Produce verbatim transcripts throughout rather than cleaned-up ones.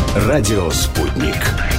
Радио «Спутник».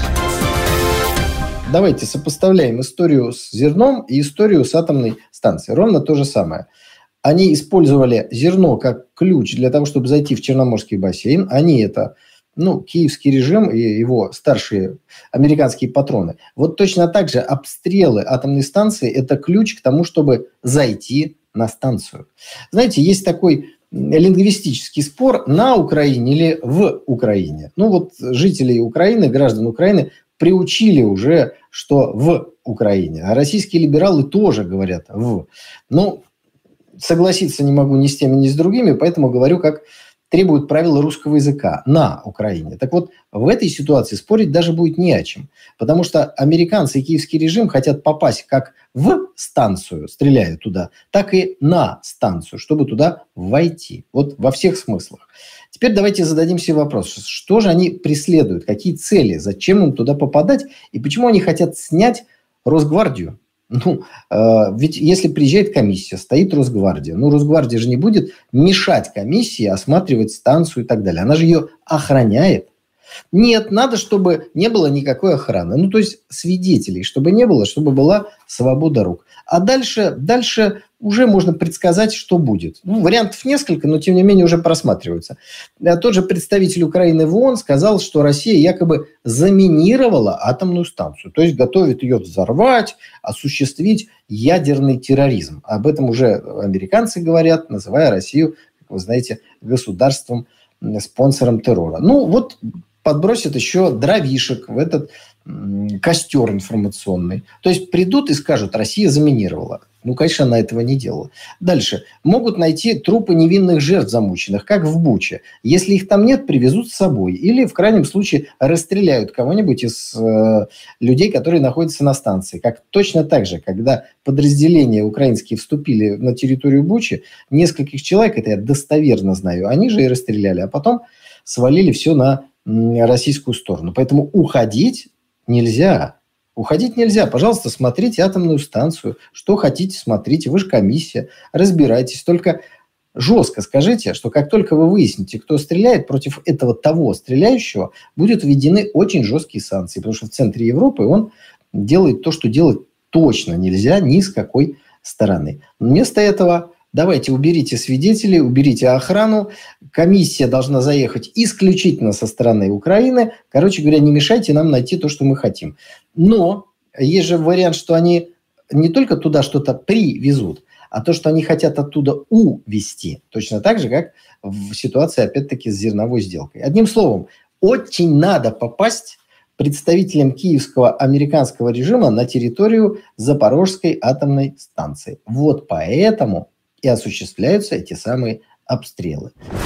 Давайте сопоставляем историю с зерном и историю с атомной станцией. Ровно то же самое. Они использовали зерно как ключ для того, чтобы зайти в Черноморский бассейн. Они это, ну, киевский режим и его старшие американские патроны. Вот точно так же обстрелы атомной станции – это ключ к тому, чтобы зайти на станцию. Знаете, есть такой лингвистический спор: на Украине или в Украине. Ну вот жителей Украины, граждан Украины приучили уже, что в Украине. А российские либералы тоже говорят в. Ну, согласиться не могу ни с теми, ни с другими, поэтому говорю, как требуют правила русского языка: на Украине. Так вот, в этой ситуации спорить даже будет не о чем. Потому что американцы и киевский режим хотят попасть как в станцию, стреляя туда, так и на станцию, чтобы туда войти. Вот во всех смыслах. Теперь давайте зададим себе вопрос: что же они преследуют, какие цели, зачем им туда попадать и почему они хотят снять Росгвардию? Ну, э, ведь если приезжает комиссия, стоит Росгвардия, ну, Росгвардия же не будет мешать комиссии осматривать станцию и так далее. Она же ее охраняет. Нет, надо, чтобы не было никакой охраны. Ну, то есть свидетелей, чтобы не было, чтобы была свобода рук. А дальше, дальше уже можно предсказать, что будет. Ну, вариантов несколько, но тем не менее уже просматриваются. Тот же представитель Украины в ООН сказал, что Россия якобы заминировала атомную станцию. То есть готовит ее взорвать, осуществить ядерный терроризм. Об этом уже американцы говорят, называя Россию, как вы знаете, государством, спонсором террора. Ну, вот подбросят еще дровишек в этот костер информационный. То есть придут и скажут: Россия заминировала. Ну, конечно, она этого не делала. Дальше. Могут найти трупы невинных жертв замученных, как в Буче. Если их там нет, привезут с собой. Или, в крайнем случае, расстреляют кого-нибудь из э, людей, которые находятся на станции. Как точно так же, когда подразделения украинские вступили на территорию Бучи, нескольких человек, это я достоверно знаю, они же и расстреляли, а потом свалили все на российскую сторону. Поэтому уходить нельзя. Уходить нельзя. Пожалуйста, смотрите атомную станцию. Что хотите, смотрите. Вы же комиссия. Разбирайтесь. Только жестко скажите, что как только вы выясните, кто стреляет, против этого того стреляющего будут введены очень жесткие санкции. Потому что в центре Европы он делает то, что делать точно нельзя ни с какой стороны. Вместо этого давайте уберите свидетелей, уберите охрану. Комиссия должна заехать исключительно со стороны Украины. Короче говоря, не мешайте нам найти то, что мы хотим. Но есть же вариант, что они не только туда что-то привезут, а то, что они хотят оттуда увезти. Точно так же, как в ситуации, опять-таки, с зерновой сделкой. Одним словом, очень надо попасть представителям киевского американского режима на территорию Запорожской атомной станции. Вот поэтому и осуществляются эти самые обстрелы.